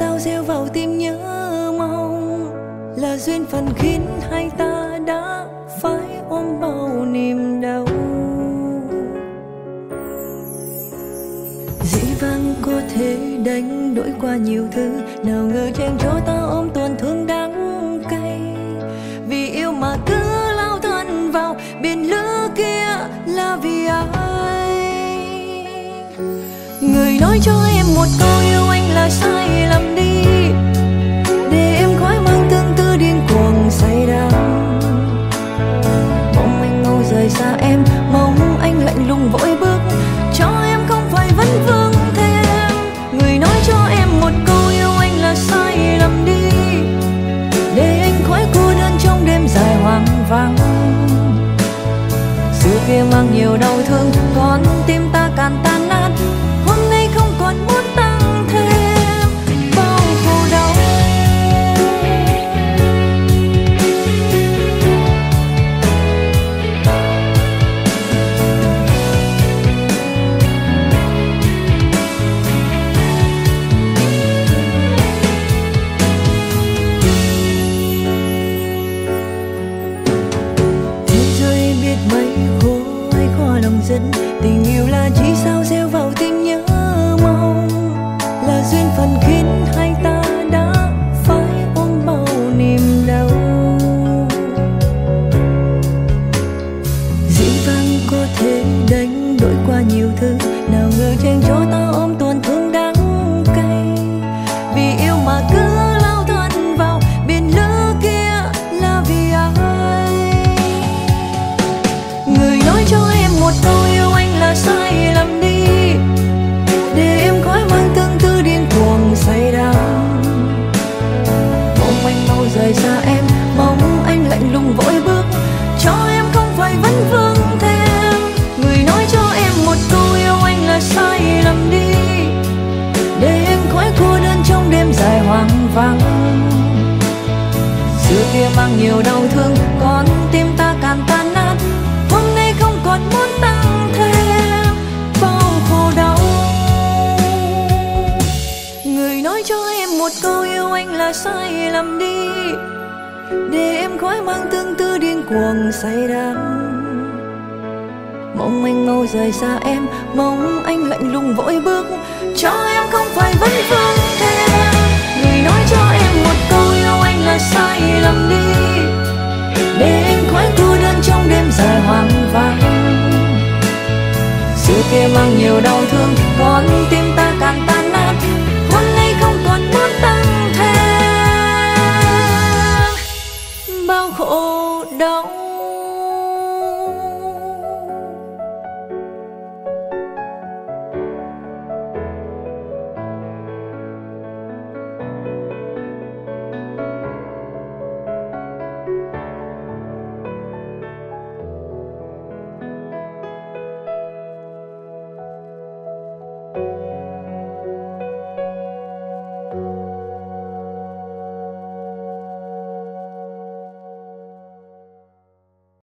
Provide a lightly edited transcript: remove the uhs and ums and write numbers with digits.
sao gieo vào tim nhớ mong, là duyên phận khiến hai ta đã phải ôm bao niềm đau. Dĩ vãng có thể đánh đổi qua nhiều thứ, nào ngờ chàng cho ta ôm tổn thương đắng cay. Vì yêu mà cứ lao thân vào biển lửa kia là vì ai? Người nói cho em một câu yêu anh là sai lầm đi, để em khỏi mang tương tư điên cuồng say đắm. Mong anh mau rời xa em, mong anh lạnh lùng vội bước, cho em không phải vấn vương thêm. Người nói cho em một câu yêu anh là sai lầm đi, để anh khỏi cô đơn trong đêm dài hoang vắng. Xưa kia mang nhiều đau thương, con tim ta càng tan nát, hôm nay không còn muốn tăng thêm bao khổ đau. Thế giới biết mấy khổ hay khó lòng dân, tình yêu là chỉ sao gieo vào tim nhớ mong, là duyên phận khiến hai ta đã phải ôm bao niềm đau. Dĩ vãng có thể đánh đổi qua nhiều thứ, nào ngờ chàng cho ta ôm tổn thương đắng cay. Vì yêu mà cứ lao thân vào biển lửa kia là vì ai? Người nói cho em một câu yêu anh là sai lầm đi, để em khỏi mang tương tư điên cuồng say đắm. Mong anh mau rời xa em, mong anh lạnh lùng vội bước, cho em không phải vấn vương thêm. Người nói cho em một câu yêu anh là sai lầm đi, để em khỏi cô đơn trong đêm dài hoang vắng. Xưa kia mang nhiều đau thương, con tim ta càng tan nát, hôm nay không còn muốn tăng thêm bao khổ đau. Người nói cho em một câu yêu anh là sai lầm đi, để em khỏi mang tương tư điên cuồng say đắm. Mong anh mau rời xa em, mong anh lạnh lùng vội bước, cho em không phải vấn vương thêm. Người nói cho em một câu yêu anh là sai lầm đi, để em khỏi cô đơn trong đêm dài hoang vắng. Xưa kia mang nhiều đau thương, con tim